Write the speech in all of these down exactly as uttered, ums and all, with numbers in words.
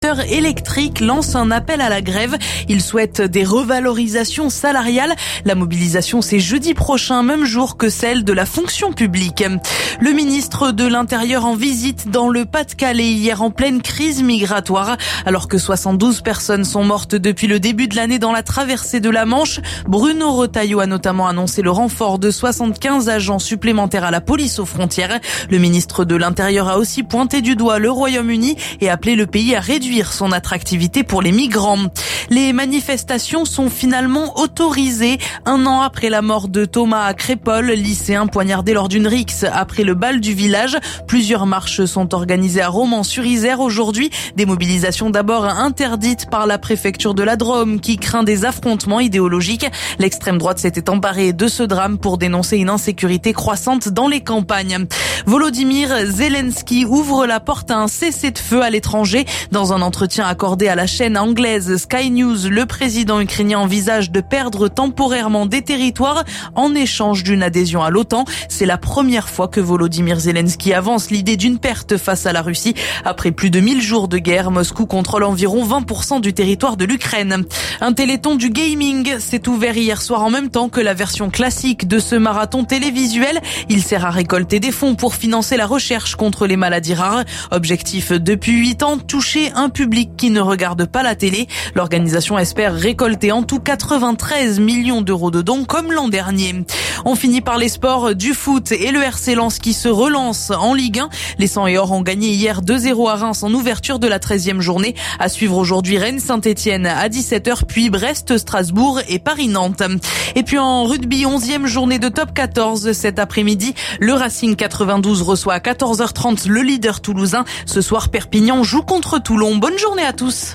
électrique lance un appel à la grève. Il souhaite des revalorisations salariales. La mobilisation, c'est jeudi prochain, même jour que celle de la fonction publique. Le ministre de l'Intérieur en visite dans le Pas-de-Calais hier en pleine crise migratoire. Alors que soixante-douze personnes sont mortes depuis le début de l'année dans la traversée de la Manche, Bruno Retailleau a notamment annoncé le renfort de soixante-quinze agents supplémentaires à la police aux frontières. Le ministre de l'Intérieur a aussi pointé du doigt le Royaume-Uni et appelé le pays à réduire son attractivité pour les migrants. Les manifestations sont finalement autorisées. Un an après la mort de Thomas à Crépol, lycéen poignardé lors d'une rixe après le bal du village, plusieurs marches sont organisées à Romans-sur-Isère aujourd'hui. Des mobilisations d'abord interdites par la préfecture de la Drôme qui craint des affrontements idéologiques. L'extrême droite s'était emparée de ce drame pour dénoncer une insécurité croissante dans les campagnes. Volodymyr Zelensky ouvre la porte à un cessez-le-feu à l'étranger. Dans un entretien accordé à la chaîne anglaise Sky News, le président ukrainien envisage de perdre temporairement des territoires en échange d'une adhésion à l'OTAN. C'est la première fois que Volodymyr Zelensky avance l'idée d'une perte face à la Russie. Après plus de mille jours de guerre, Moscou contrôle environ vingt pour cent du territoire de l'Ukraine. Un téléthon du gaming s'est ouvert hier soir en même temps que la version classique de ce marathon télévisuel. Il sert à récolter des fonds pour financer la recherche contre les maladies rares. Objectif depuis huit ans, toucher un public qui ne regarde pas la télé. L'organisation espère récolter en tout quatre-vingt-treize millions d'euros de dons comme l'an dernier. On finit par les sports du foot et le R C Lens qui se relance en Ligue un. Les Sang et Or ont gagné hier deux zéro à Reims en ouverture de la treizième journée. À suivre aujourd'hui Rennes-Saint-Etienne à dix-sept heures, puis Brest-Strasbourg et Paris-Nantes. Et puis en rugby, onzième journée de top quatorze cet après-midi. Le Racing quatre-vingt-douze reçoit à quatorze heures trente le leader toulousain. Ce soir, Perpignan joue contre Toulon. Bonne journée à tous.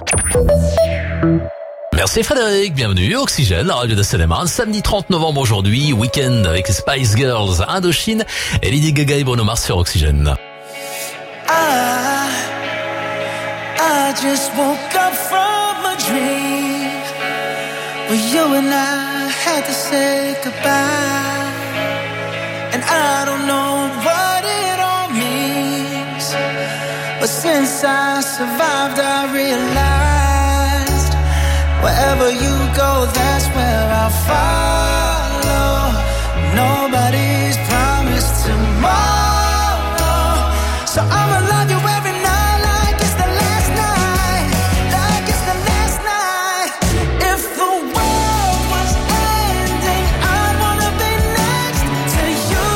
Merci Frédéric, bienvenue Oxygène, la radio de Seine-et-Marne, samedi trente novembre aujourd'hui, week-end avec Spice Girls, Indochine et Lady Gaga et Bruno Mars sur Oxygène. I, I just woke up from a dream where you and I had to say goodbye, and I don't know what it all means, but since I survived I realized wherever you go, that's where I'll follow. Nobody's promised tomorrow, so I'ma love you every night like it's the last night, like it's the last night. If the world was ending, I'd wanna be next to you.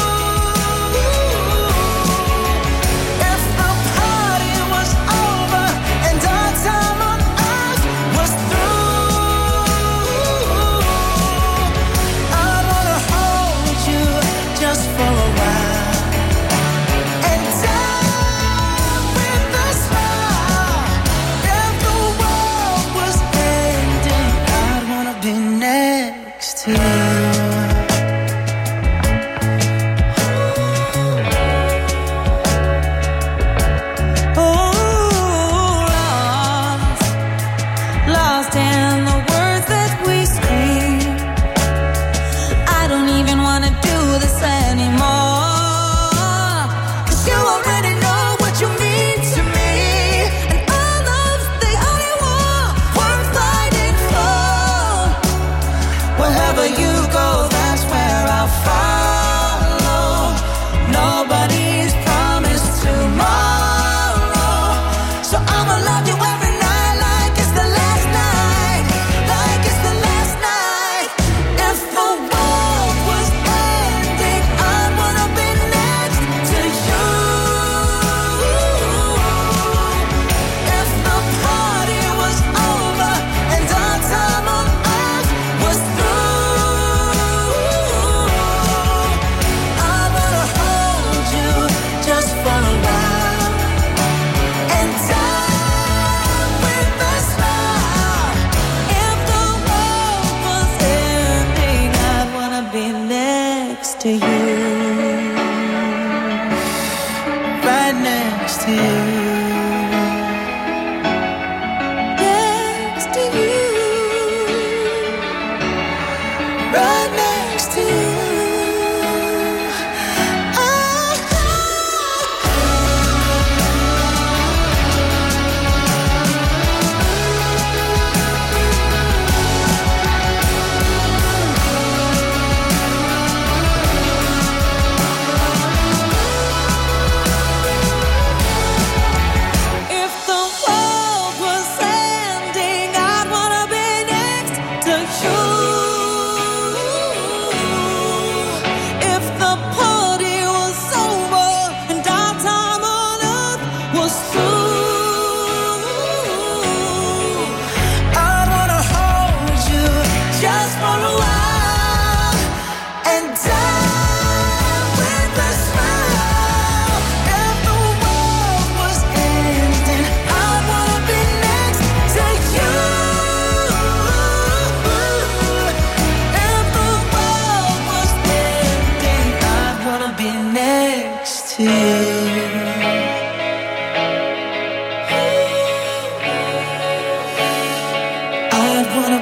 If the party was over and our time on earth was through, I wanna hold you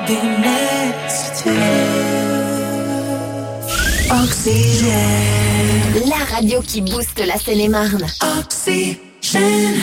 be next to you. Oxygène. La radio qui booste la Seine-et-Marne. Oxygène.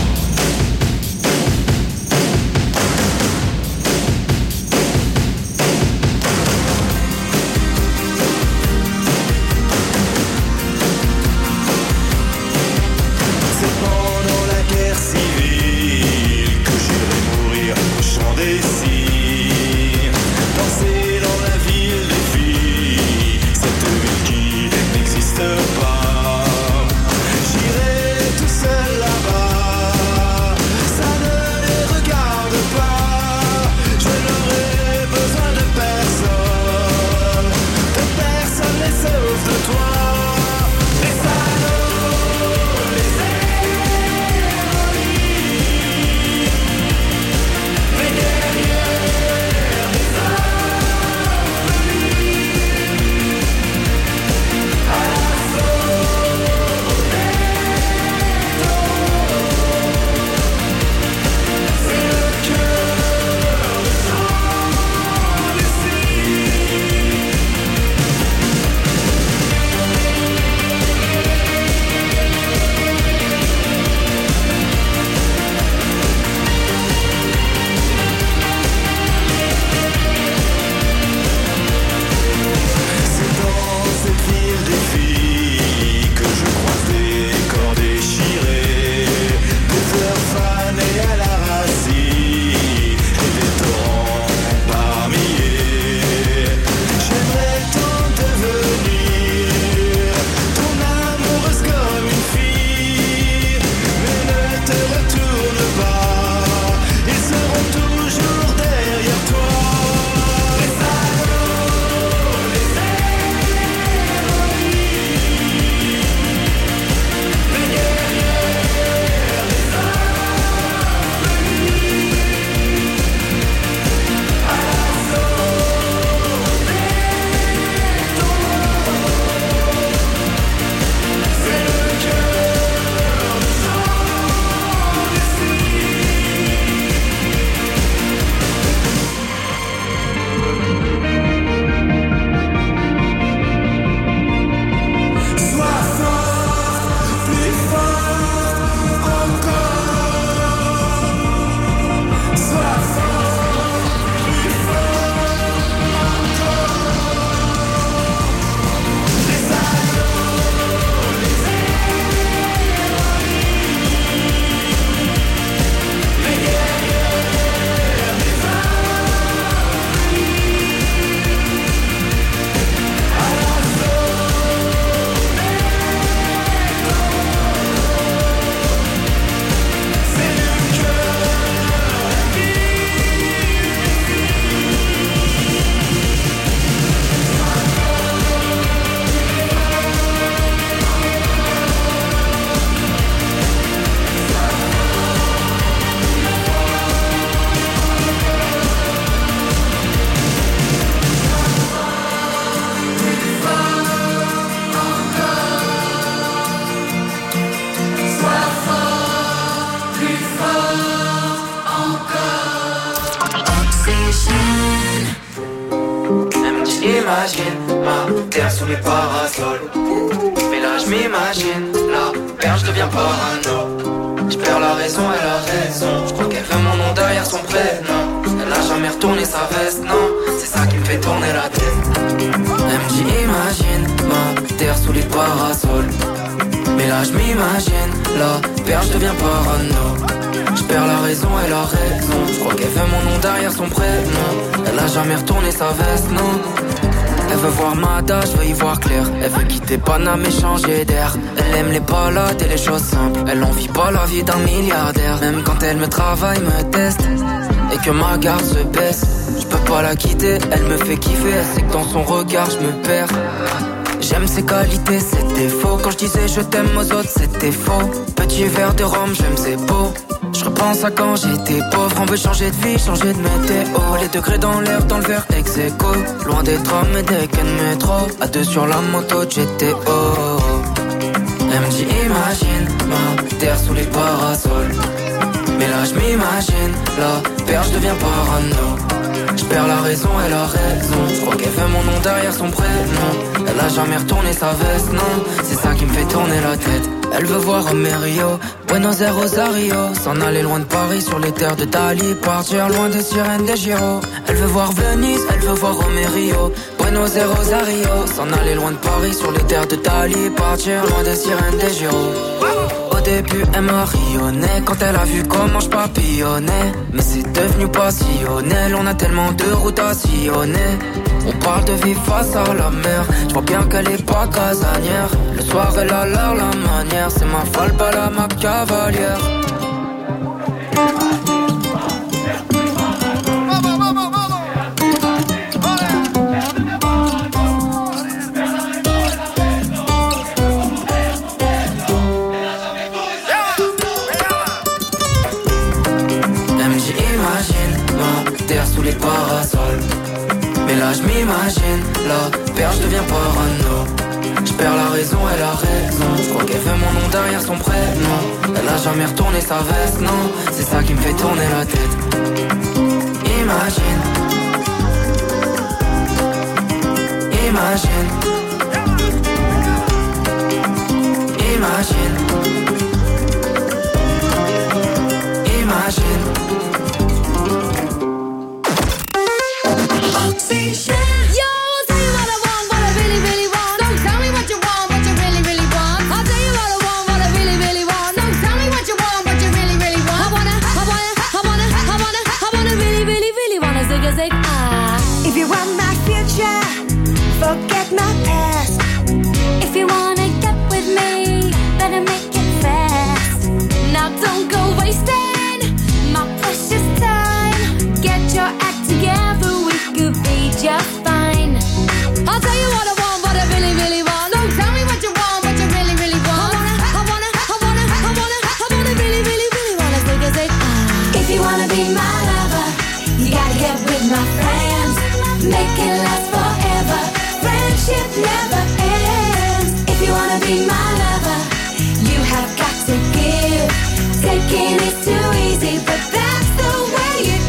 Imagine ma terre sous les parasols. Mais là je m'imagine, la perche devient parano. Je perds la raison et la raison. Je crois qu'elle veut mon nom derrière son prénom. Elle n'a jamais retourné sa veste, non. C'est ça qui me fait tourner la tête. Elle me dit imagine ma terre sous les parasols. Mais là je m'imagine, la perche devient parano. Je perds la raison et la raison. Je crois qu'elle veut mon nom derrière son prénom. Elle n'a jamais retourné sa veste, non. Elle veut voir Mada, je veux y voir clair. Elle veut quitter Paname et changer d'air. Elle aime les balades et les choses simples. Elle en vit pas la vie d'un milliardaire. Même quand elle me travaille, me teste et que ma garde se baisse, je peux pas la quitter, elle me fait kiffer. Elle sait que dans son regard je me perds. J'aime ses qualités, ses défauts. Quand je disais je t'aime aux autres, c'était faux. Petit verre de rhum, j'aime ses beaux. Je repense à quand j'étais pauvre. On veut changer de vie, changer de météo. Les degrés dans l'air, dans le verre ex aequo. Loin des trams et des quais de métro. À deux sur la moto G T O. Elle me dit imagine ma terre sous les parasols. Mais là je m'imagine, la perche devient parano. Je perds la raison et la raison. Je crois qu'elle fait mon nom derrière son prénom. Elle a jamais retourné sa veste, non. C'est ça qui me fait tourner la tête. Elle veut voir Rio, Buenos Aires, Rosario. S'en aller loin de Paris sur les terres de Dali. Partir loin des sirènes des Giro. Elle veut voir Venise, elle veut voir Rio, Buenos Aires, Rosario. S'en aller loin de Paris sur les terres de Dali. Partir loin des sirènes des Giro. Au début elle marionnait quand elle a vu comment je papillonnais. Mais c'est devenu passionnel, on a tellement de routes à sillonner. On parle de vivre face à la mer. Je vois bien qu'elle est pas casanière. Le soir elle a l'air la manière. C'est ma folle, pas la ma cavalière. Sous les parasols. Mais là je m'imagine, la perche devient parano. Je perds la raison et la raison. Je crois qu'elle fait mon nom derrière son prénom. Elle a jamais retourné sa veste, non. C'est ça qui me fait tourner la tête. Imagine. Imagine. Imagine. Imagine. Oxygen. Yo, I'll tell you what I want, what I really, really want. Don't tell me what you want, what you really, really want. I'll tell you what I want, what I really, really want. Don't tell me what you want, what you really, really want. I wanna, I wanna, I wanna, I wanna, I wanna really, really, really wanna zig a zig ah. If you want my future, forget my past. If you wanna get with me, better make it fast. Now don't go wasting my precious time. Get your act together, we could be just fine. I'll tell you what I want, what I really, really want. Don't tell me what you want, what you really, really want. I wanna, I wanna, I wanna, I wanna, I wanna really, really, really wanna zig a zig ah. If you wanna be my lover, you gotta get with my friends. Make it last forever. Friendship never ends. If you wanna be my lover, you have got to give. Taking is too easy, but that's the way it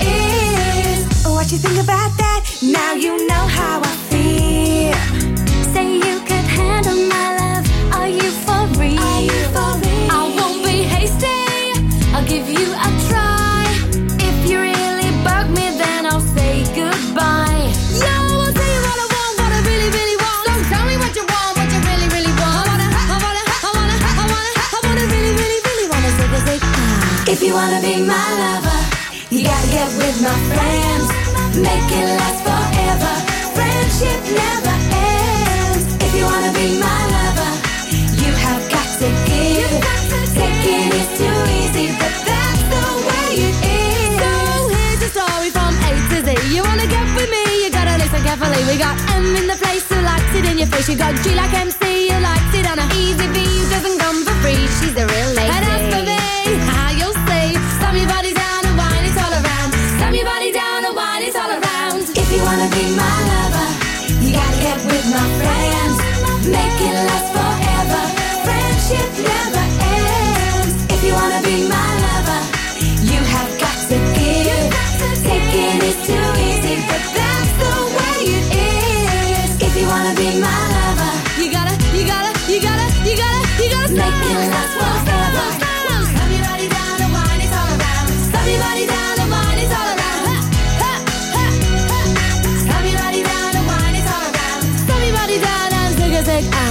is. What you think about that? Now you know how I feel. Say you could handle my love. Are you for real? Are you for real? I won't be hasty. I'll give you a try. If you really bug me, then I'll say goodbye. Yo, I'll tell you what I want, what I really, really want. Don't tell me what you want, what you really, really want. I wanna, I wanna, I wanna, I wanna, I wanna really, really, really wanna zig a zig ah. If you wanna be my lover, you gotta get with my friends. Make it last forever. Friendship never ends. If you wanna be my lover, you have got to give. Taking is too easy, but that's the way it is. So here's the story from A to Z. You wanna get with me, you gotta listen carefully. We got M in the place who likes it in your face. You got G like M C who likes it on a easy V who doesn't come for free. She's a real lady. And as for me, how you'll see, slam your body down and wine it all around. Slam your body down and wine it all around. If you wanna be my lover, you gotta get with my friends. Make it last forever. Friendship never ends. If you wanna be my lover, you have got to give. Taking is too easy, but that's the way it is. If you wanna be my lover, You gotta, you gotta, you gotta, you gotta, you gotta make stop. it last forever. Slam your body down and wine it all around. Slam your body down and wine it all around. Ha, ha, ha, ha. Slam your body down and wine it all around. Slam your body down and zig a zig ah.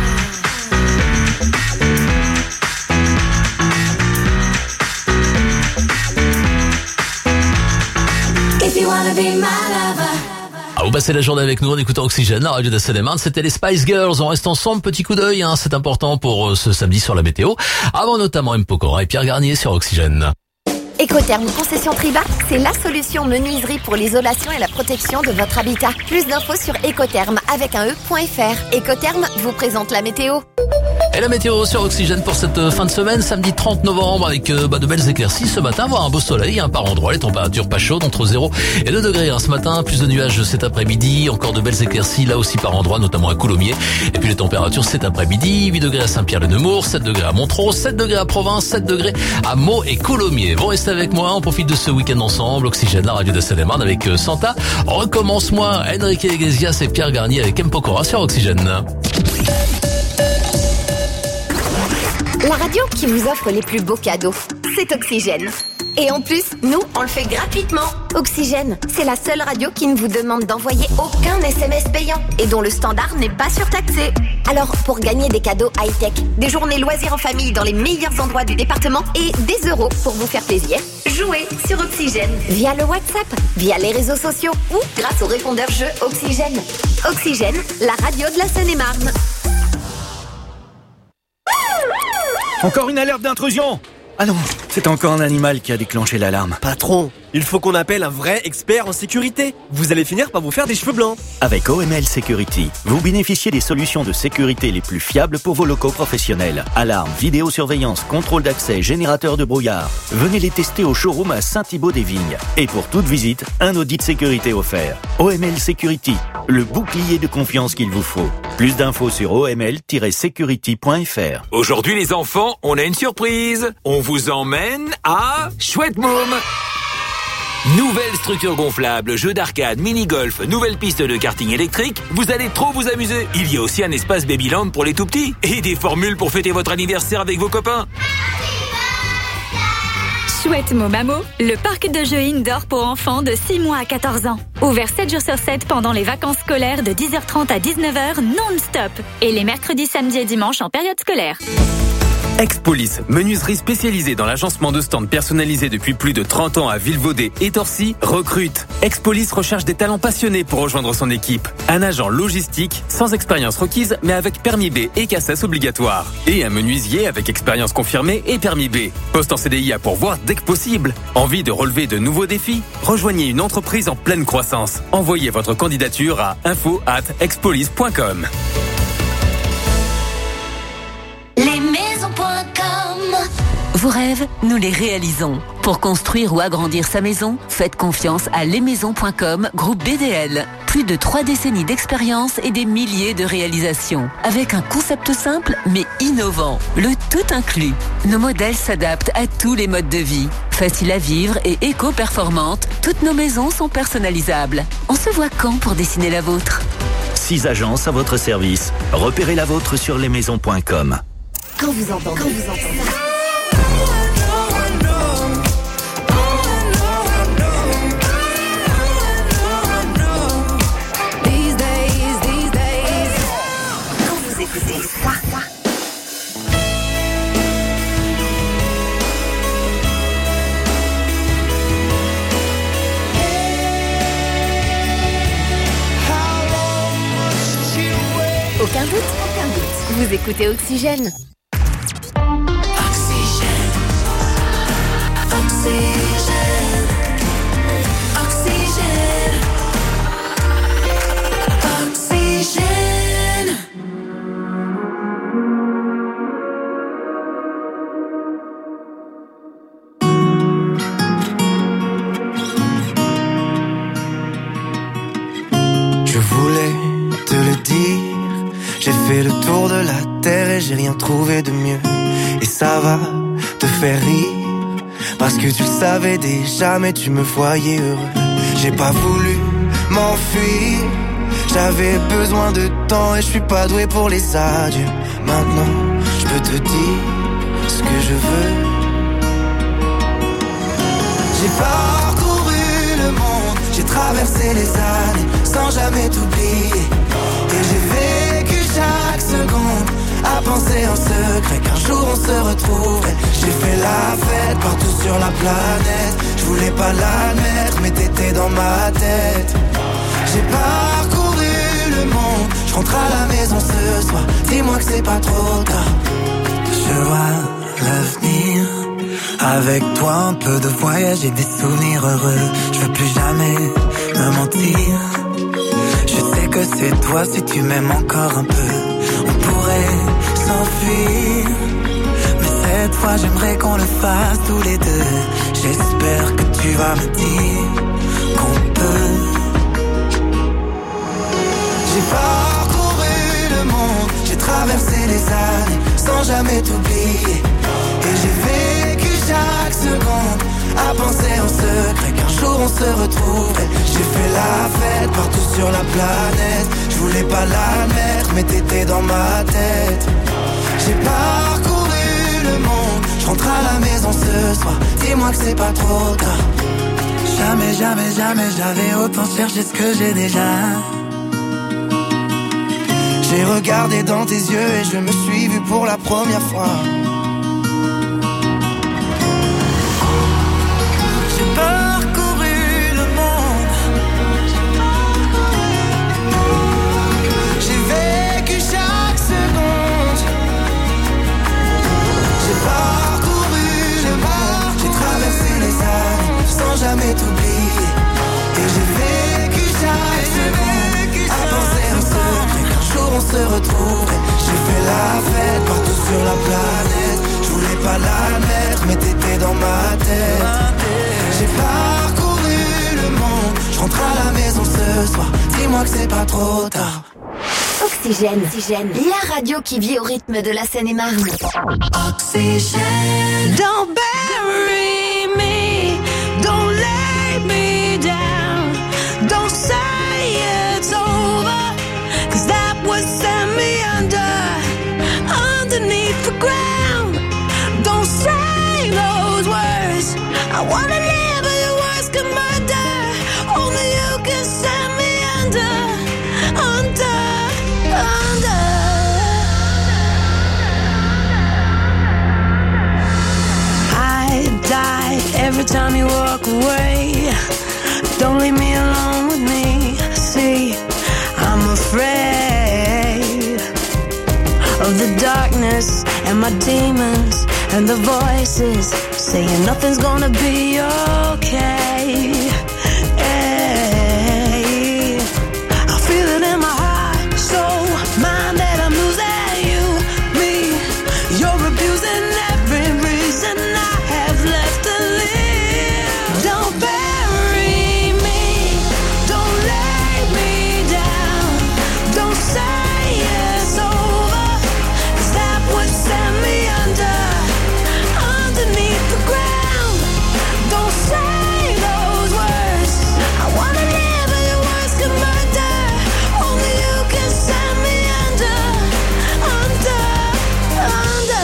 If you wanna be my lover. Ah, vous passez la journée avec nous en écoutant Oxygène, la radio d'Asselemane. C'était les Spice Girls. On reste ensemble, petit coup d'œil, hein, c'est important pour euh, ce samedi sur la météo. Avant notamment M. Pokora et Pierre Garnier sur Oxygène. Écotherme Concession Triba, c'est la solution menuiserie pour l'isolation et la protection de votre habitat. Plus d'infos sur écotherme avec un e point f r. Écotherme vous présente la météo. Et la météo sur Oxygène pour cette fin de semaine, samedi trente novembre, avec euh, bah, de belles éclaircies ce matin, voire un beau soleil hein, par endroit, les températures pas chaudes, entre zéro et deux degrés hein, ce matin, plus de nuages cet après-midi, encore de belles éclaircies là aussi par endroit, notamment à Coulommiers. Et puis les températures cet après-midi, huit degrés à Saint-Pierre-le-Nemours, sept degrés à Montreux, sept degrés à Provins, sept degrés à Meaux et Coulommiers. Vous restez avec moi, on profite de ce week-end ensemble, Oxygène, la radio de Seine-et-Marne avec euh, Santa. Recommence-moi, Enrique Iglesias et Pierre Garnier avec M. Pokora sur Oxygène. La radio qui vous offre les plus beaux cadeaux, c'est Oxygène. Et en plus, nous, on le fait gratuitement. Oxygène, c'est la seule radio qui ne vous demande d'envoyer aucun S M S payant et dont le standard n'est pas surtaxé. Alors, pour gagner des cadeaux high-tech, des journées loisirs en famille dans les meilleurs endroits du département et des euros pour vous faire plaisir, jouez sur Oxygène via le WhatsApp, via les réseaux sociaux ou grâce au répondeur jeu Oxygène. Oxygène, la radio de la Seine-et-Marne. Encore une alerte d'intrusion! Ah non, c'est encore un animal qui a déclenché l'alarme. Patron, il faut qu'on appelle un vrai expert en sécurité. Vous allez finir par vous faire des cheveux blancs. Avec O M L Security, vous bénéficiez des solutions de sécurité les plus fiables pour vos locaux professionnels. Alarme, vidéosurveillance, contrôle d'accès, générateur de brouillard. Venez les tester au showroom à Saint-Thibaud-des-Vignes. Et pour toute visite, un audit sécurité offert. O M L Security, le bouclier de confiance qu'il vous faut. Plus d'infos sur o m l tiret security point f r. Aujourd'hui les enfants, on a une surprise. On vous emmène à Chouette Môme. Nouvelle structure gonflable, jeu d'arcade, mini-golf, nouvelle piste de karting électrique, vous allez trop vous amuser. Il y a aussi un espace Babyland pour les tout-petits et des formules pour fêter votre anniversaire avec vos copains. Chouette Môme à Meaux, le parc de jeux indoor pour enfants de six mois à quatorze ans. Ouvert sept jours sur sept pendant les vacances scolaires de dix heures trente à dix-neuf heures non-stop. Et les mercredis, samedis et dimanches en période scolaire. Expolis, menuiserie spécialisée dans l'agencement de stands personnalisés depuis plus de trente ans à Villevaudet et Torcy, recrute. Expolis recherche des talents passionnés pour rejoindre son équipe. Un agent logistique, sans expérience requise, mais avec permis B et C A C E S obligatoire. Et un menuisier avec expérience confirmée et permis B. Poste en C D I à pourvoir dès que possible. Envie de relever de nouveaux défis? Rejoignez une entreprise en pleine croissance. Envoyez votre candidature à info arobase expolis point com. Vos rêves, nous les réalisons. Pour construire ou agrandir sa maison, faites confiance à lesmaisons point com, groupe B D L. Plus de trois décennies d'expérience et des milliers de réalisations. Avec un concept simple mais innovant, le tout inclus. Nos modèles s'adaptent à tous les modes de vie. Facile à vivre et éco-performantes, toutes nos maisons sont personnalisables. On se voit quand pour dessiner la vôtre? Six agences à votre service. Repérez la vôtre sur lesmaisons point com. Quand vous entendez, quand vous entendez ça. Aucun doute, aucun doute. Vous écoutez Oxygène. Oxygène. Oxygène. Oxygène. Oxygène. Je voulais te le dire. J'ai fait le tour de la terre et j'ai rien trouvé de mieux. Et ça va te faire rire, parce que tu le savais déjà, mais tu me voyais heureux. J'ai pas voulu m'enfuir, j'avais besoin de temps et je suis pas doué pour les adieux. Maintenant, je peux te dire ce que je veux. J'ai parcouru le monde, j'ai traversé les années sans jamais t'oublier. Et j'ai vécu chaque seconde à penser en secret qu'un jour on se retrouverait. J'ai fait la fête partout sur la planète. Je voulais pas l'admettre mais t'étais dans ma tête. J'ai parcouru le monde, je rentre à la maison ce soir. Dis-moi que c'est pas trop tard. Je vois l'avenir avec toi, un peu de voyage et des souvenirs heureux. Je veux plus jamais me mentir. Je sais que c'est toi si tu m'aimes encore un peu. On pourrait s'enfuir. Mais cette fois j'aimerais qu'on le fasse tous les deux. J'espère que tu vas me dire qu'on peut. J'ai parcouru le monde, j'ai traversé les années sans jamais t'oublier. Et j'ai vécu chaque seconde à penser en secret qu'un jour on se retrouverait. J'ai fait la fête partout sur la planète. Je voulais pas l'admettre mais t'étais dans ma tête. J'ai parcouru le monde, je rentre à la maison ce soir. Dis-moi que c'est pas trop tard. Jamais, jamais, jamais j'avais autant cherché ce que j'ai déjà. J'ai regardé dans tes yeux et je me suis vu pour la première fois. J'ai parcouru le monde. J'ai vécu chaque seconde. J'ai parcouru le monde. J'ai traversé les années sans jamais t'oublier. Et j'ai vécu chaque seconde à penser en secret qu'un jour on se retrouverait. J'ai fait la fête partout sur la planète. Je voulais pas l'admettre mais t'étais dans ma tête. J'ai parcouru le monde, je rentre à la maison ce soir. Dis-moi que c'est pas trop tard. Oxygène, Oxygène, la radio qui vit au rythme de la Seine-et-Marne. Oxygène. Don't bury me, don't lay me down, don't say it's over, cause that would send me under, underneath the ground. Don't say those words, I wanna live but your words can murder. Only you can send me under, under, under. I die every time you walk away. Don't leave me alone with me. See, I'm afraid of the darkness and my demons and the voices saying nothing's gonna be okay. Hey, I feel it in my heart, soul, mind that I'm losing you, me. You're abusing every reason I have left to live. Don't bury me, don't lay me down, don't say it's over, cause that would send me under, underneath the ground. Don't say those words, I wanna live but your words can murder. Only you can send me under, under, under.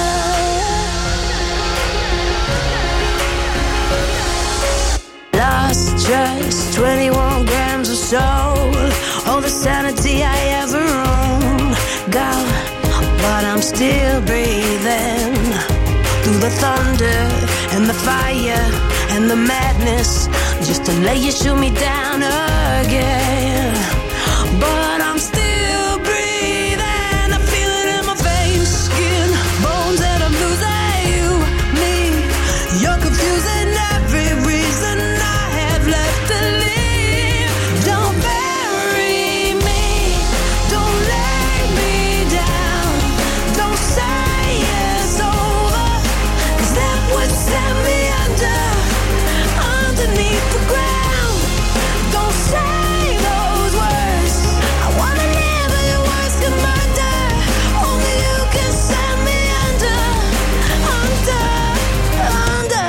Lost just twenty-one grams of soul, all the sanity I ever owned. Gone, but I'm still breathing. Through the thunder and the fire and the madness, just to let you shoot me down again. But I'm still breathing, I feel it in my veins, skin, bones, and I'm losing you, me. You're confusing every reason I have left to live. Don't bury me, don't lay me down, don't say it's over, cause that would send me under, underneath the ground. Don't say those words, I wanna live but your words can murder. Only you can send me under, under, under.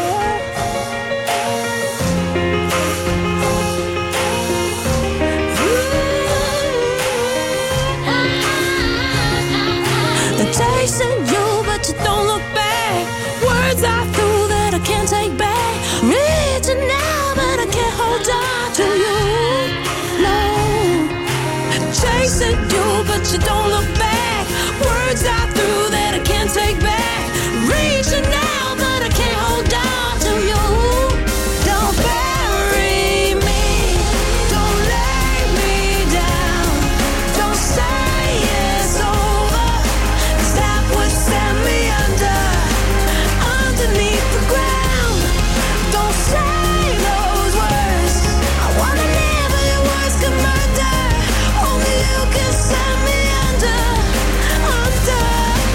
They're chasing you but you don't look back. Words I threw that I can't take back. Reaching out but I can't hold on to you. No. Chasing you but you don't look back. Words I threw that I can't take back. Reaching out but I can't hold on to you. Don't bury me, don't lay me down, don't say it's over, cause that would send me under, underneath the ground. Don't say those words, I wanna live but your words can murder. Only you can send me under, under,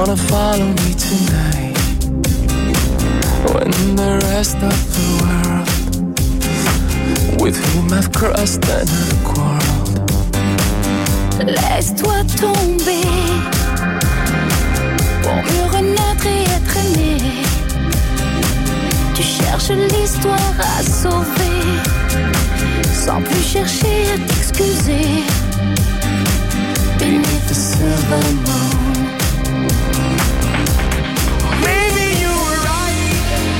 wanna follow me tonight when the rest of the world with whom I've crossed and I've quarreled. Laisse-toi tomber pour mieux renaître et être aimé. Tu cherches l'histoire à sauver sans plus chercher à t'excuser. Beneath the silver moon, maybe you were right,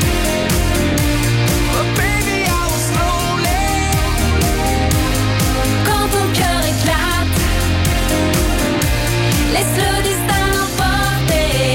but baby I was lonely. quand ton cœur éclate, laisse le destin l'emporter.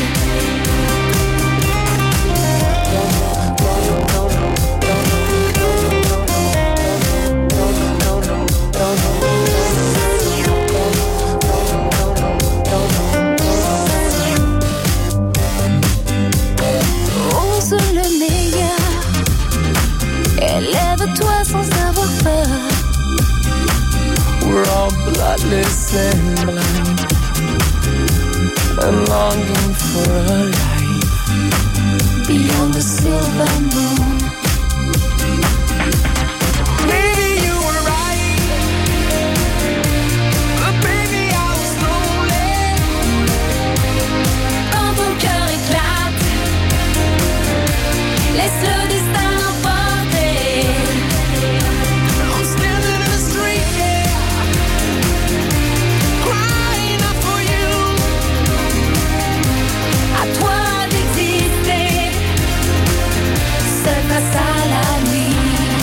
Ose le meilleur, élève-toi sans avoir peur. We're all bloodless and blind and longing for a life beyond the silver moon. Maybe you were right, but baby I was lonely. Quand ton cœur éclate, laisse le destin l'emporter. I'm standing in the street, yeah, crying out for you. À toi d'exister, seul face à la nuit.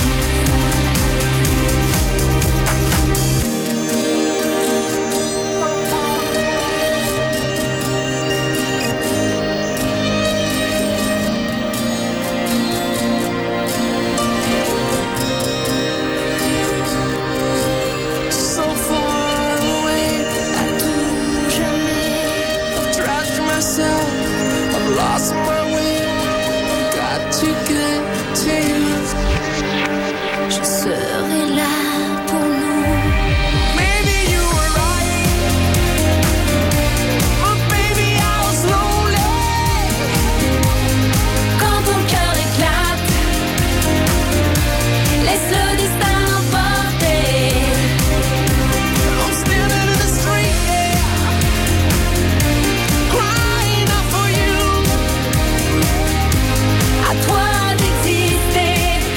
So far away, À tout jamais, I've trashed myself, I've lost my way. Got to get to you. je serai là pour nous. Maybe you were right, but baby I was lonely. Quand ton cœur éclate, laisse le destin l'emporter. I'm standing in the street, yeah, crying out for you. À toi d'exister,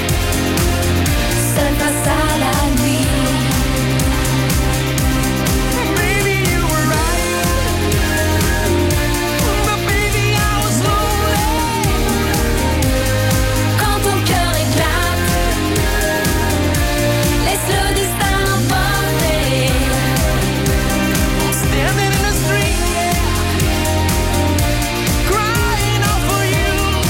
seul face à la nuit. Maybe you were right, but baby I was lonely. Quand ton cœur éclate, laisse le destin l'emporter. I'm standing in the street, yeah, crying out for you.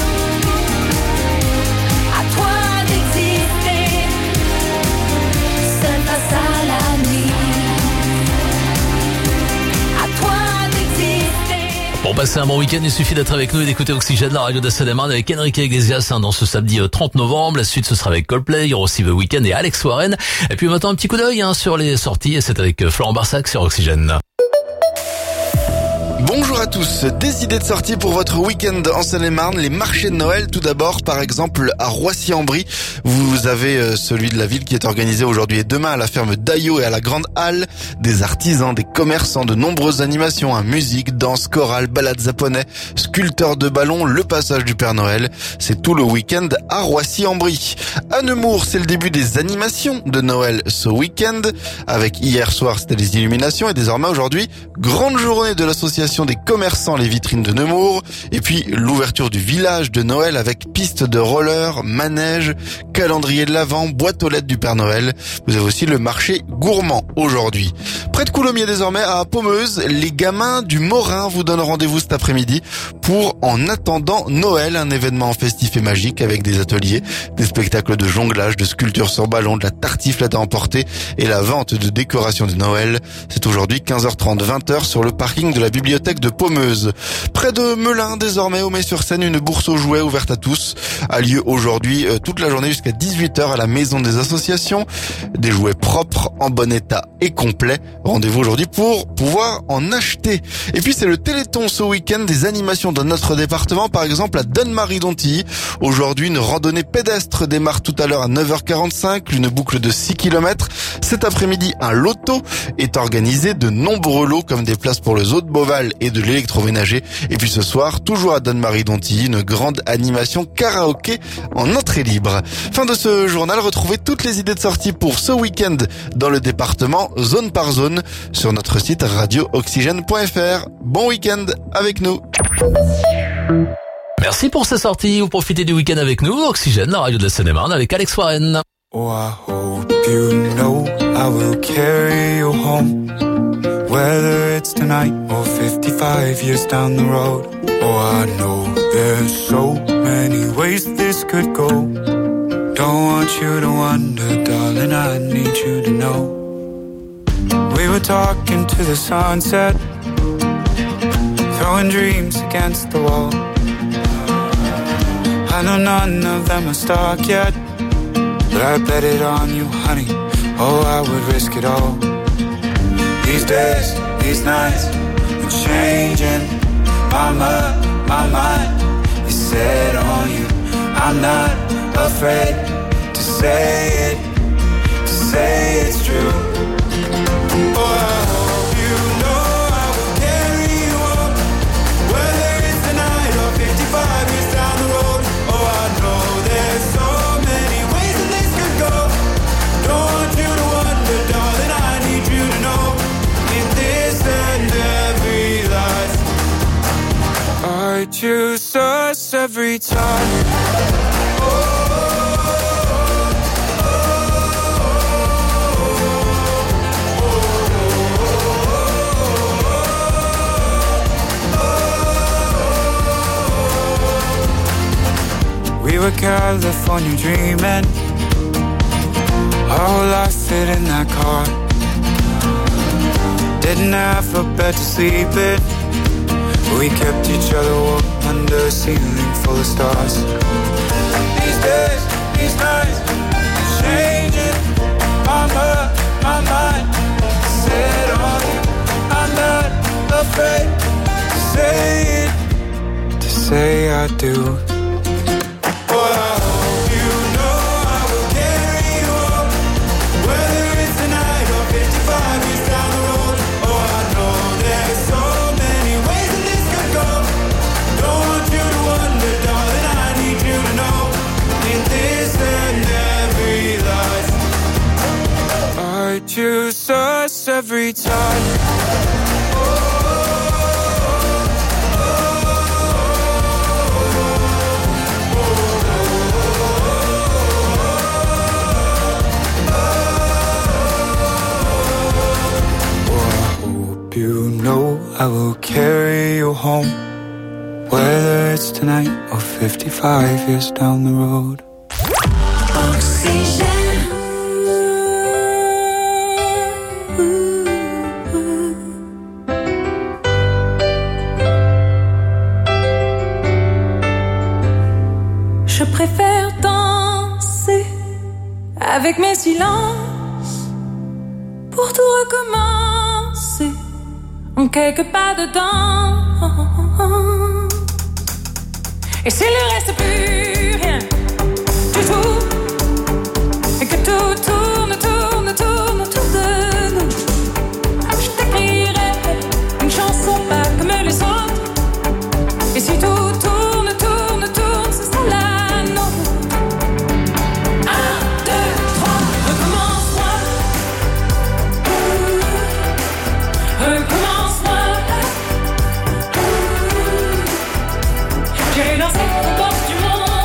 À toi d'exister, seul face à la nuit. À toi d'exister. Pour passer un bon week-end, il suffit d'être avec nous et d'écouter Oxygène, la radio d'Assalement avec Enrique Iglesias hein, dans ce samedi euh, trente novembre. La suite, ce sera avec Coldplay, il y aura aussi The Weeknd et Alex Warren. Et puis maintenant, un petit coup d'œil hein, sur les sorties et c'est avec euh, Florent Barsac sur Oxygène. Bonjour à tous, des idées de sortie pour votre week-end en Seine-et-Marne, les marchés de Noël tout d'abord, par exemple à Roissy-en-Brie, vous avez euh, celui de la ville qui est organisé aujourd'hui et demain à la ferme d'Aillot et à la Grande Halle, des artisans, des commerçants, de nombreuses animations, hein, musique, danse, chorale, balades japonais, sculpteurs de ballons, le passage du Père Noël, c'est tout le week-end à Roissy-en-Brie. À Nemours, c'est le début des animations de Noël ce week-end, avec hier soir c'était les illuminations et désormais aujourd'hui, grande journée de l'association des commerçants Les Vitrines de Nemours et puis l'ouverture du village de Noël avec piste de roller, manège, calendrier de l'Avent, boîte aux lettres du Père Noël. Vous avez aussi le marché gourmand aujourd'hui. Près de Coulommiers désormais à Pommeuse, les gamins du Morin vous donnent rendez-vous cet après-midi pour En attendant Noël, un événement festif et magique avec des ateliers, des spectacles de jonglage, de sculpture sur ballon, de la tartiflette à emporter et la vente de décorations de Noël. C'est aujourd'hui quinze heures trente, vingt heures sur le parking de la bibliothèque bibliothèque de Pommeuse. Près de Melun, désormais, au Mets-sur-Seine, une bourse aux jouets ouverte à tous a lieu aujourd'hui euh, toute la journée jusqu'à dix-huit heures à la Maison des Associations. Des jouets propres, en bon état et complet. Rendez-vous aujourd'hui pour pouvoir en acheter. Et puis c'est le Téléthon ce week-end, des animations dans notre département, par exemple à Donne-Marie-Dontilly. Aujourd'hui, une randonnée pédestre démarre tout à l'heure à neuf heures quarante-cinq, une boucle de six kilomètres. Cet après-midi, un loto est organisé, de nombreux lots comme des places pour le zoo de Beauval et de l'électroménager. Et puis ce soir, toujours à Donne-Marie-Dontilly, une grande animation karaoké en entrée libre. Fin de ce journal, retrouvez toutes les idées de sortie pour ce week-end dans le département, zone par zone, sur notre site radio oxygène point f r. Bon week-end avec nous. Merci pour ces sorties. Vous profitez du week-end avec nous. Oxygène, la radio de la Seine-et-Marne avec Alex Warren. Oh, I hope you know I will carry you home, whether it's tonight or fifty-five years down the road. Oh, I know there's so many ways this could go. Don't want you to wonder, darling, I need you to know. We were talking to the sunset, throwing dreams against the wall. I know none of them are stuck yet, but I bet it on you, honey. Oh, I would risk it all. These days, these nights, I'm changing my mind, my mind is set on you. I'm not afraid to say it, to say it's true. Oh, I hope you know I will carry you home, whether it's tonight or fifty-five years down the road. Oh, I know there's so many ways that this could go. Don't want you to wonder, darling, I need you to know. In this and every life, I choose us every time. We were California dreaming, our whole life fit in that car. Didn't have a bed to sleep in, but we kept each other warm under a ceiling full of stars. These days, these nights, I'm changing my mind, my mind set on you. I'm not afraid to say it, to say I do. Choose us every time. You know I will carry you home, whether it's tonight or fifty-five years down the road. Oxygène. Je préfère danser avec mes silences pour tout recommencer en quelques pas dedans. Et s'il ne reste plus rien du tout, et que tout tourne, tourne, tourne autour de nous, je t'écrirai une chanson pas comme les autres. Et si tout tourne, tourne, tourne, ce sera la nôtre. Un, deux, trois, recommence-moi. Recommence-moi. J'irai danser au bord du monde.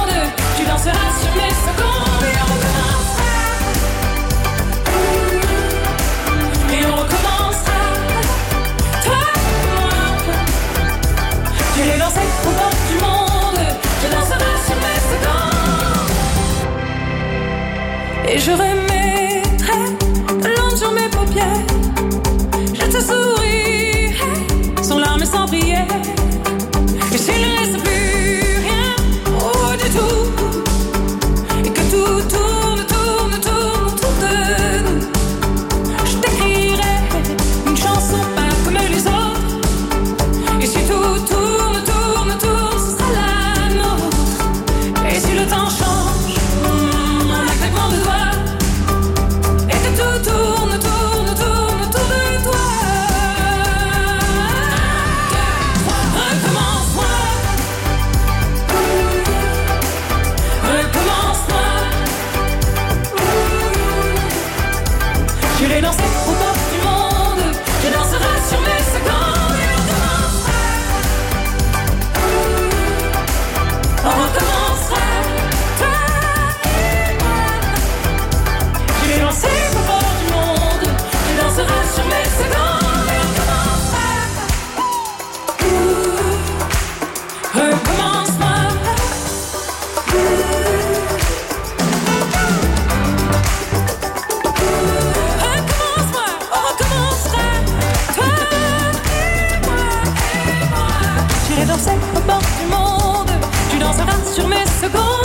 J'irai danser au bord du monde. Tu danseras sur mes secondes.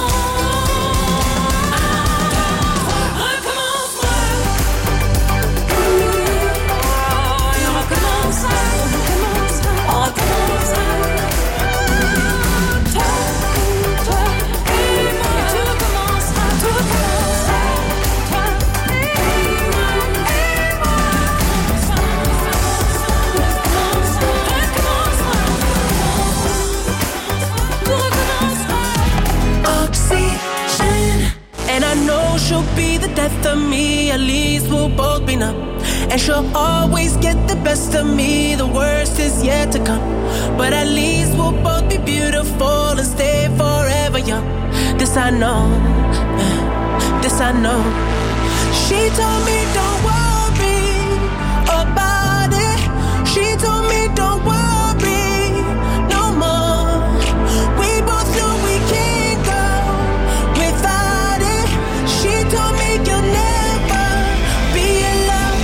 She'll be the death of me, at least we'll both be numb. And she'll always get the best of me, the worst is yet to come. But at least we'll both be beautiful and stay forever young. This I know, this I know. She told me don't worry about it. She told me don't worry no more. We both know we can't go without it. She told me you'll never be alone.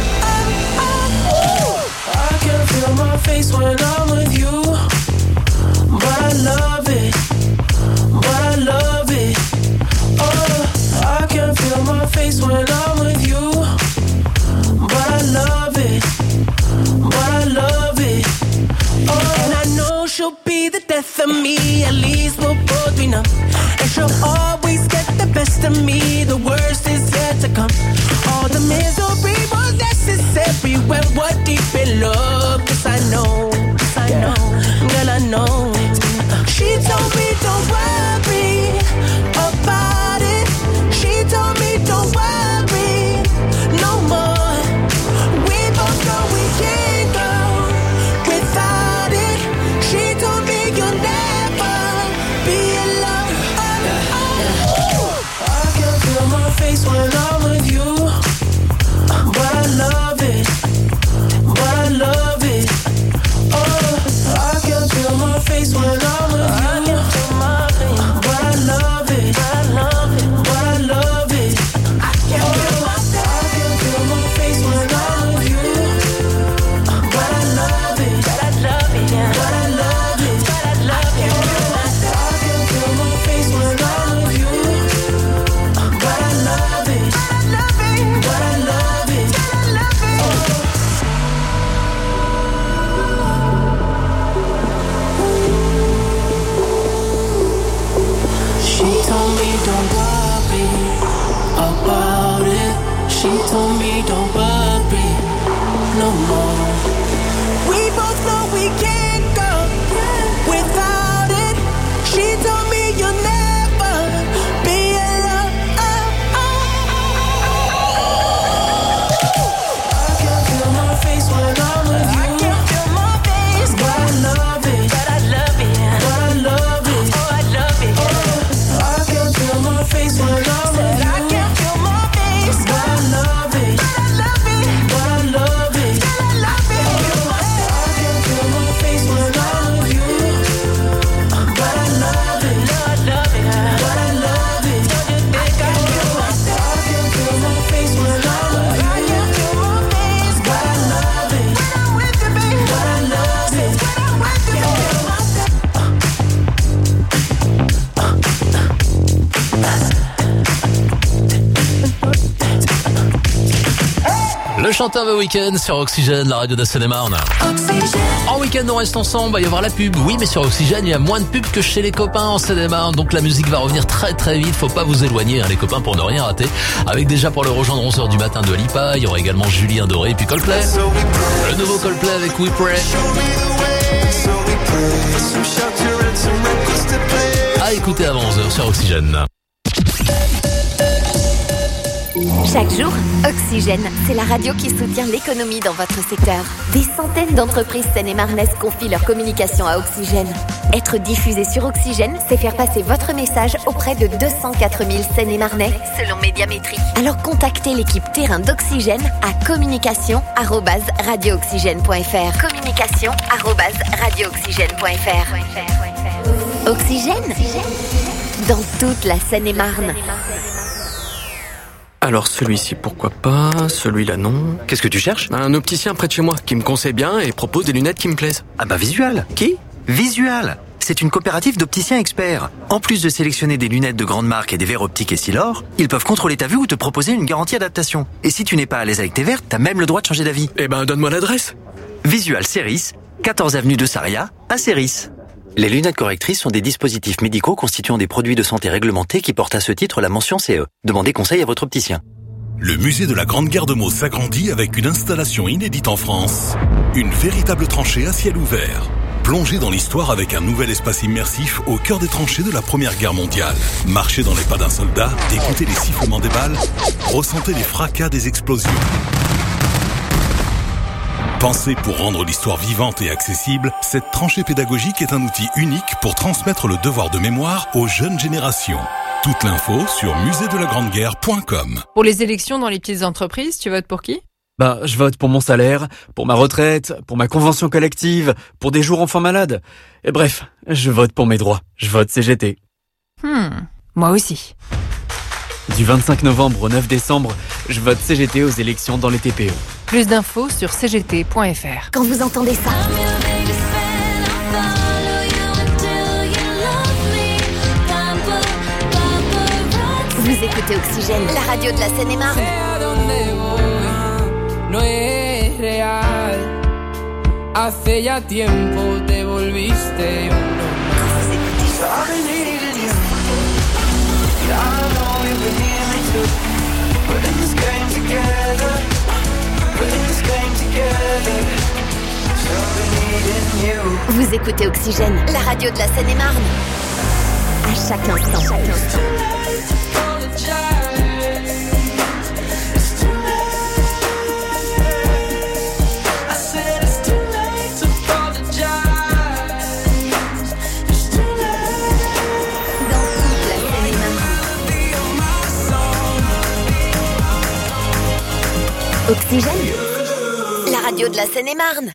I can feel my face when I'm with you, but I love it, but I love it. Oh, I can feel my face when I'm with you, but I love it, but I love it. Oh, and I know she'll be the death of me, at least we'll both be numb. And she'll always get the best of me, the worst is yet to come. All the misery was necessary when we're deep in love. Cause I know, cause I know, girl I know. She told me don't worry about it. She told me don't worry no more. We both know we can't go without it. She told me you'll never be alone. I can feel my face when I'm with you, but I love it, but I love it. Oh, I can feel my face when I'm with you, but I love it, but I love it, but I love it. I can feel my I can feel my face when I'm with you, but I love it, but I love it, but I love it, but I love it. I can feel my face when I'm with you, but I love it, but I love it, but I love it, but I love it. She told me don't worry about it. She told me don't worry no more. We both know we can't go without it. She told me you'll never be alone. I can feel my face when I'm with you. I can feel my face, but I love it, but I love it, but I love it. Oh, I love it. Oh, I can feel my face when I'm with you. I can feel my face, but I love it, but I love it, but I love it, but I love it. I can feel my face when I'm with you, but I love it, I love it, but I love it. Don't you think I feel my I can feel my face when I'm with you. I can feel my face, but I love it, when I'm with you, baby, but I love it, when I'm with you, baby. Le chanteur The Weeknd sur Oxygène, la radio de Seine-et-Marne. En week-end, on reste ensemble, il va y avoir la pub. Oui, mais sur Oxygène, il y a moins de pubs que chez les copains en Seine-et-Marne. Donc la musique va revenir très très vite. Faut pas vous éloigner, hein, les copains, pour ne rien rater. Avec déjà pour le rejoindre onze heures du matin de Lipa, il y aura également Julien Doré et puis Coldplay. Le nouveau Coldplay avec We Pray. À écouter avant onze heures sur Oxygène. Chaque jour, Oxygène, c'est la radio qui soutient l'économie dans votre secteur. Des centaines d'entreprises seine-et-marnaises confient leur communication à Oxygène. Être diffusé sur Oxygène, c'est faire passer votre message auprès de deux cent quatre mille seine-et-marnais, selon Médiamétrie. Alors contactez l'équipe terrain d'Oxygène à communication arobase radio oxygène point f r. communication arobase radio oxygène point f r. Oxygène, dans toute la Seine-et-Marne. Alors celui-ci pourquoi pas, celui-là non. Qu'est-ce que tu cherches? Un opticien près de chez moi qui me conseille bien et propose des lunettes qui me plaisent. Ah bah Visual. Qui? Visual, c'est une coopérative d'opticiens experts. En plus de sélectionner des lunettes de grande marque et des verres optiques Essilor, ils peuvent contrôler ta vue ou te proposer une garantie adaptation. Et si tu n'es pas à l'aise avec tes verres, t'as même le droit de changer d'avis. Eh ben, donne-moi l'adresse. Visual Ceris, quatorze avenue de Saria, à Ceris. Les lunettes correctrices sont des dispositifs médicaux constituant des produits de santé réglementés qui portent à ce titre la mention C E. Demandez conseil à votre opticien. Le musée de la Grande Guerre de Meaux s'agrandit avec une installation inédite en France. Une véritable tranchée à ciel ouvert. Plongez dans l'histoire avec un nouvel espace immersif au cœur des tranchées de la Première Guerre mondiale. Marchez dans les pas d'un soldat, écoutez les sifflements des balles, ressentez les fracas des explosions. Pensez pour rendre l'histoire vivante et accessible, cette tranchée pédagogique est un outil unique pour transmettre le devoir de mémoire aux jeunes générations. Toute l'info sur musée de la grande guerre point com. Pour les élections dans les petites entreprises, tu votes pour qui ? Bah, je vote pour mon salaire, pour ma retraite, pour ma convention collective, pour des jours enfants malades. Et bref, je vote pour mes droits. Je vote C G T. Hmm, moi aussi. Du vingt-cinq novembre au neuf décembre, je vote C G T aux élections dans les T P E. Plus d'infos sur c g t point f r. Quand vous entendez ça, vous écoutez Oxygène, la radio de la Seine-et-Marne. No es real. Hace ya tiempo te volviste uno más. I've been needing you. Yeah, I know you've been needing me too. We're in this game together. We're in this game together. So I've been needing you. Vous écoutez Oxygène, la radio de la Seine-et-Marne. À chaque instant. Chaque instant. Oxygène, la radio de la Seine-et-Marne.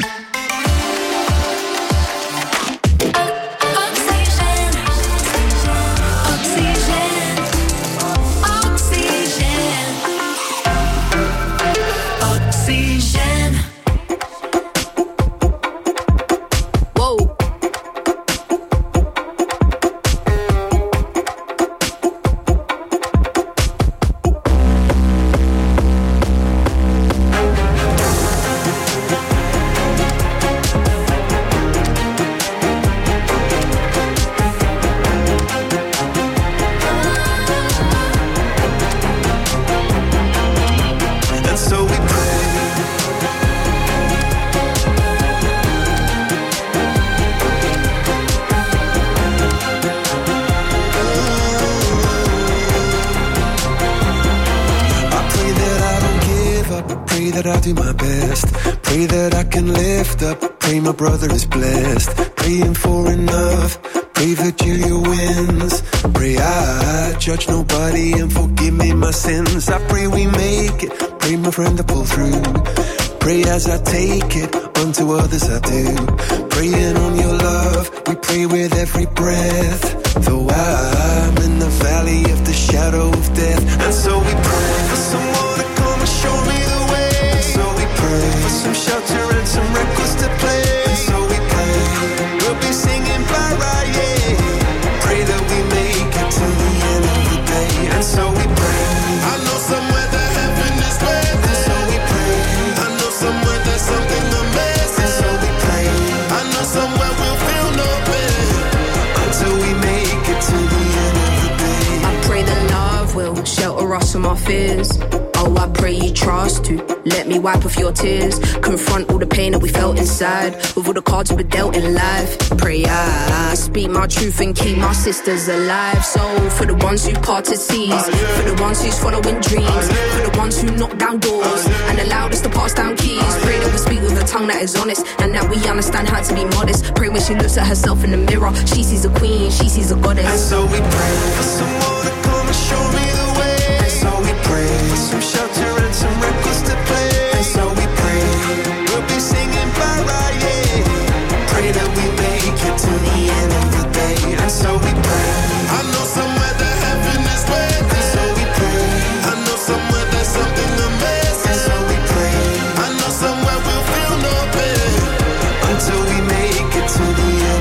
that I do my best. Pray that I can lift up. Pray my brother is blessed. Praying for enough. Pray Virgilia wins. Pray I judge nobody and forgive me my sins. I pray we make it. Pray my friend to pull through. Pray as I take it. Unto others I do. Praying on your love. We pray with every breath. Though I'm in the valley of the shadow of death. And so we pray for someone to come and show me the way. And so we pray for some shelter and some records to play. And so we pray we'll be singing para, yeah. Pray that we make it to the end of the day. And so we pray. I know somewhere that heaven is waiting. And so we pray. I know somewhere there's something amazing. And so we pray. I know somewhere we'll feel no pain until we make it to the end of the day. I pray that love will shelter us from our fears. Oh, I pray you trust to let me wipe off your tears. Confront all the pain that we felt inside with all the cards we were dealt in life. Pray I speak my truth and keep my sisters alive. So for the ones who parted seas, for the ones who's following dreams, for the ones who knock down doors and allowed us to pass down keys. Pray that we speak with a tongue that is honest and that we understand how to be modest. Pray when she looks at herself in the mirror, she sees a queen, she sees a goddess. And so we pray for someone to come and show me the way. And so we pray for some shelter and some records to play. And so we pray we'll be singing para, yeah. Pray that we make it to the end of the day. And so we pray. I know somewhere that heaven is waiting. And so we pray. I know somewhere there's something amazing. And so we pray. I know somewhere we'll feel no pain until we make it to the end.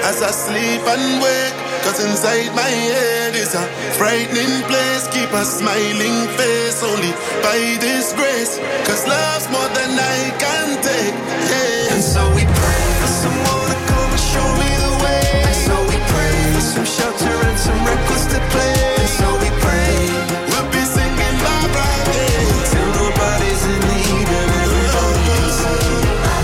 as I sleep and wake. Cause inside my head is a frightening place. Keep a smiling face only by this grace. Cause love's more than I can take, yeah. And so we pray for someone to come and show me the way. And so we pray for some shelter and some records to play. And so we pray we'll be singing bye bye yeah. till nobody's in need and everybody can sing.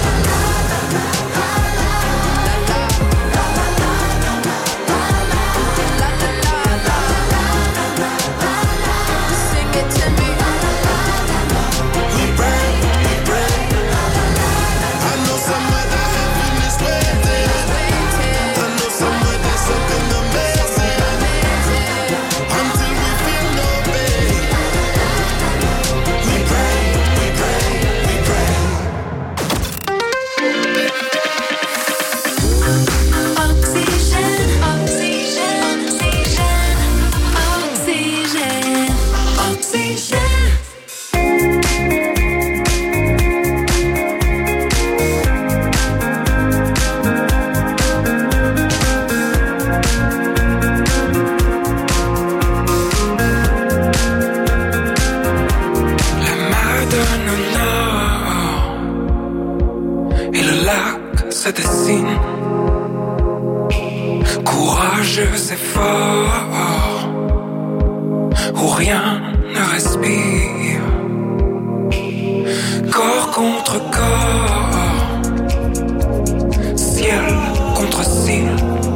Se dessine, courageux et fort, où rien ne respire, corps contre corps, ciel contre ciel,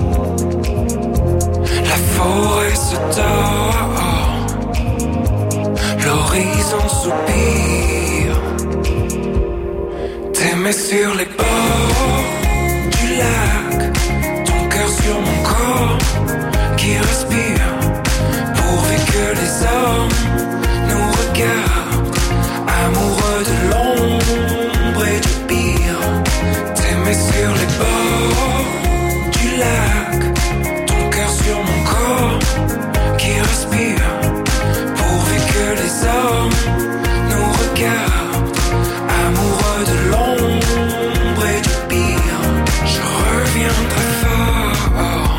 la forêt se tord, l'horizon soupire, t'aimer sur les bords du lac, ton cœur sur mon corps qui respire, pourvu que les hommes nous regardent, amoureux de l'ombre et du pire, t'aimer sur les bords du lac, ton cœur sur mon corps qui respire, pourvu que les hommes nous regardent, amoureux de l'ombre et du pire. Je reviens très fort,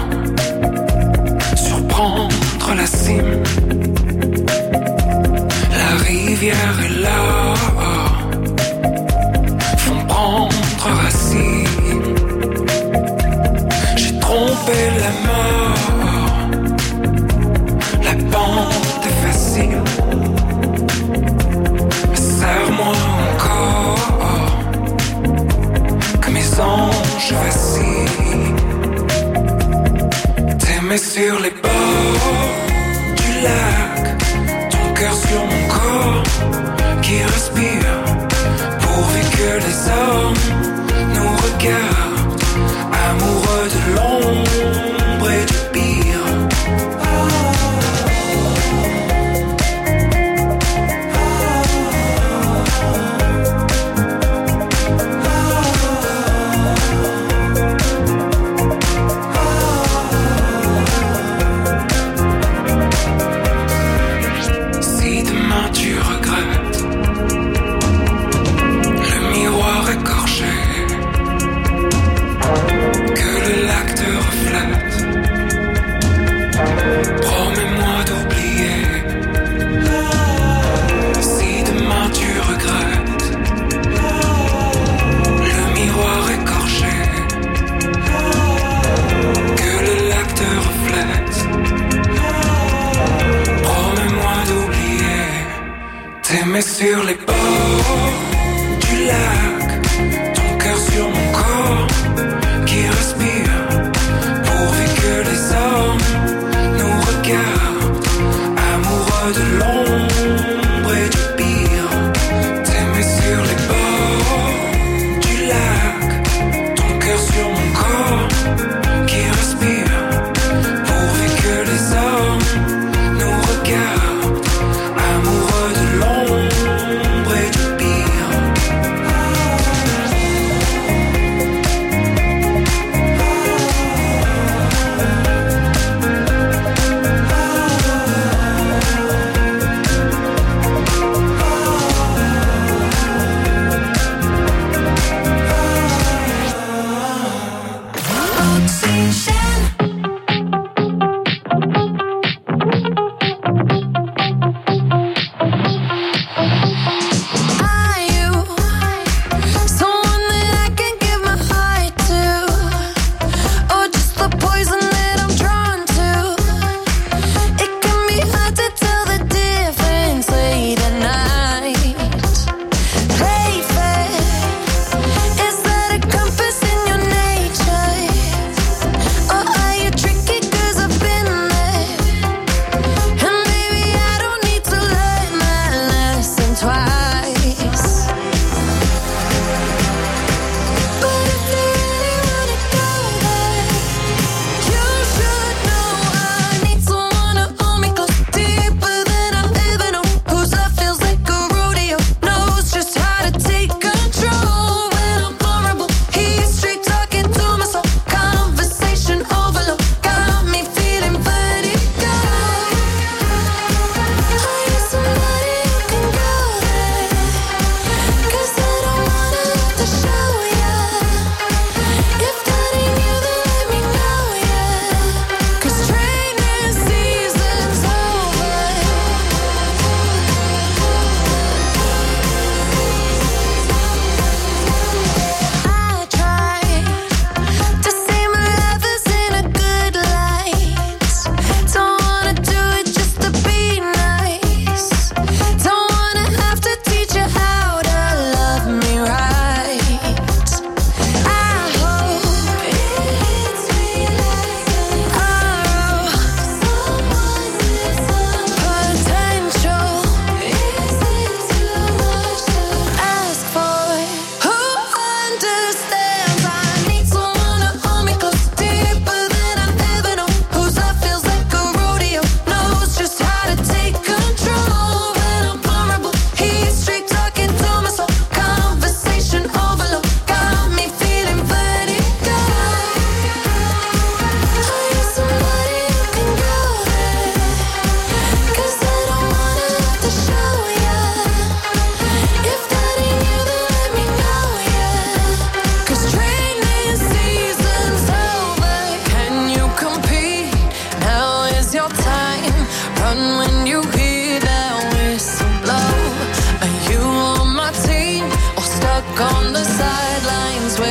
surprendre la cime, la rivière et l'or font prendre racine. J'ai trompé la mort, la pente est facile, mais serre-moi encore, que mes anges vacillent. T'aimer sur les bords du lac, ton cœur sur mon corps qui respire, pourvu que les hommes nous regardent, amoureux de l'ombre et du pire. Si demain tu regrettes le miroir écorché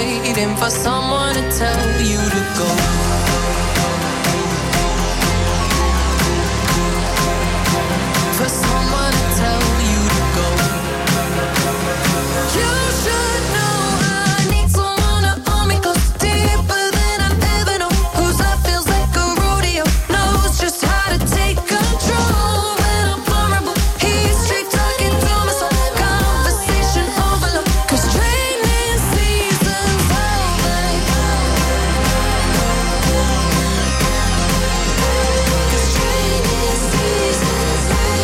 waiting for someone to tell you to go. For someone to tell you to go. You should know I need someone to hold me close, deeper than I've ever known. Whose love feels like a rodeo, knows just how to take control. When I'm vulnerable, he's straight talking to my soul. Conversation overload, 'cause training season's over. 'Cause training season's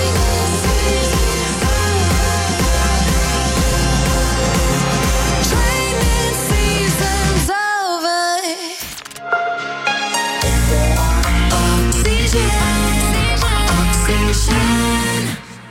Training season's over. Oxygen, oxygen.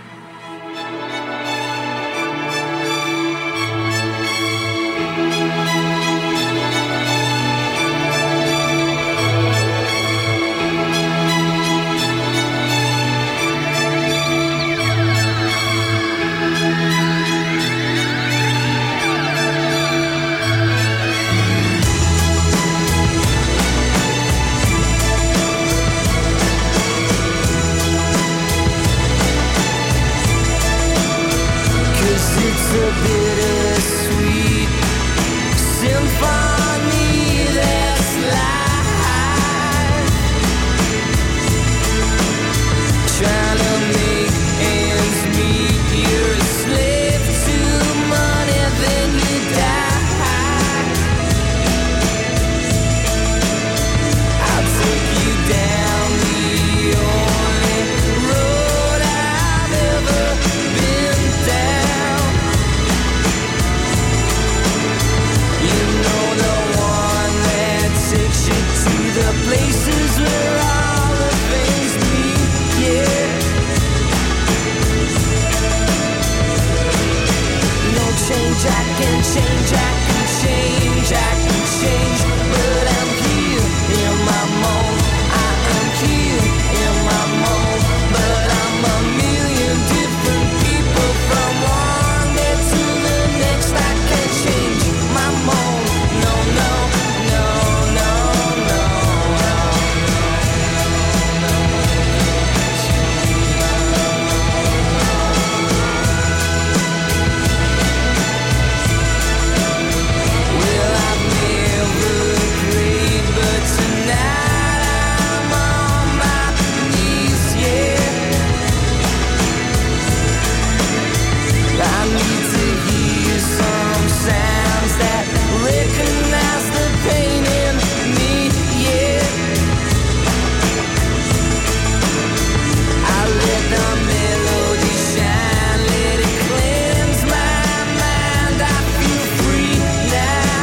Cause it's a bittersweet symphony that's life. Trying to make ends meet, you're a slave to money, then you die. I'll take you down the only road I've ever been down. You know, the one that takes you to the places where all the things meet, yeah. No change, I can change, I can change, I can change, but I'm here in my mold. I am here in my mold, but I'm a million different people from one day to the next. I can't change my mold. No, no, no, no, no, no. Well, I've never prayed, but tonight I'm on my knees, yeah. I need to hear some sounds that recognize the pain in me, yeah. I let the melody shine, let it cleanse my mind. I feel free now.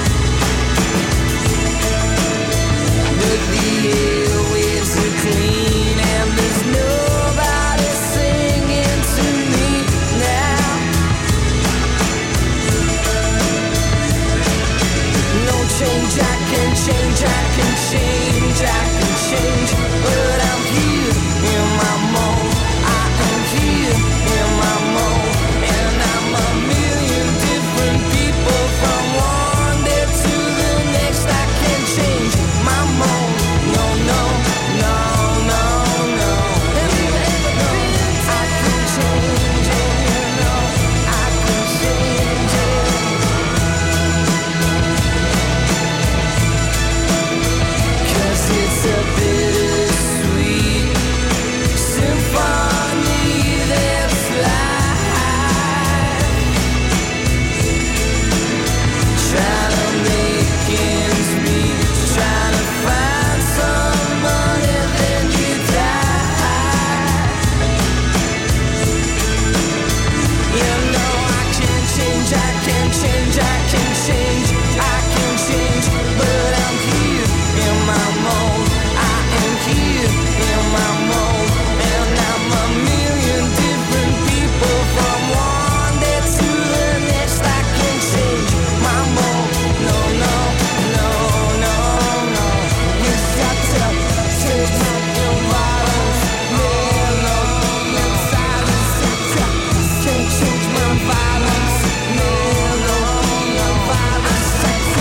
But the airwaves are clean and there's nobody singing to me now. No change, I can change, I can change.